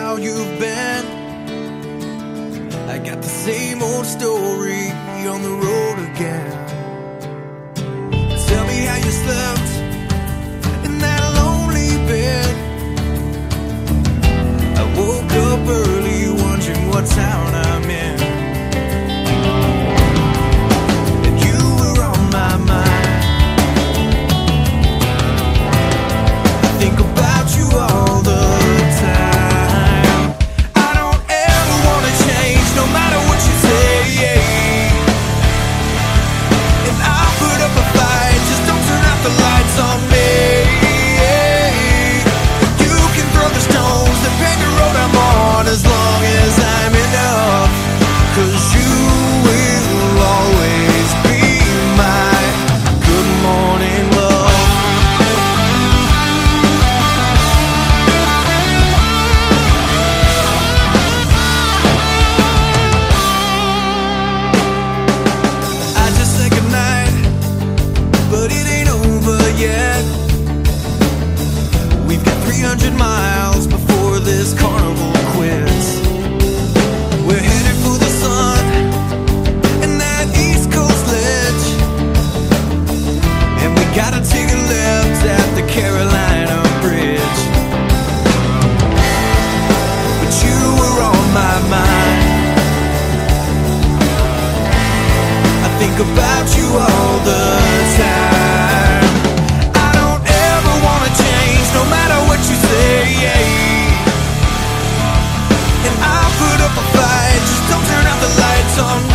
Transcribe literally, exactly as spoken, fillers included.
how you've been. I got the same old story on the road again. Tell me how you slept in that lonely bed. I woke up early wondering what town I'm in, and you were on my mind. I think about you all the time. I don't ever wanna change, no matter what you say. And I'll put up a fight, just don't turn out the lights on me. You can throw the stones that pave the road I'm on, as long as I'm enough. 'Cause you will always be my good morning love. I just said goodnight, but it ain't over yet. We've got three hundred miles before this carnival quits. We're headed for the sun and that East Coast ledge, and we gotta take a left at the Carolina Bridge. But you were on my mind. I think about you all the time. I don't ever wanna change, no matter what you say. And I'll put up a fight, just don't turn out the lights on me.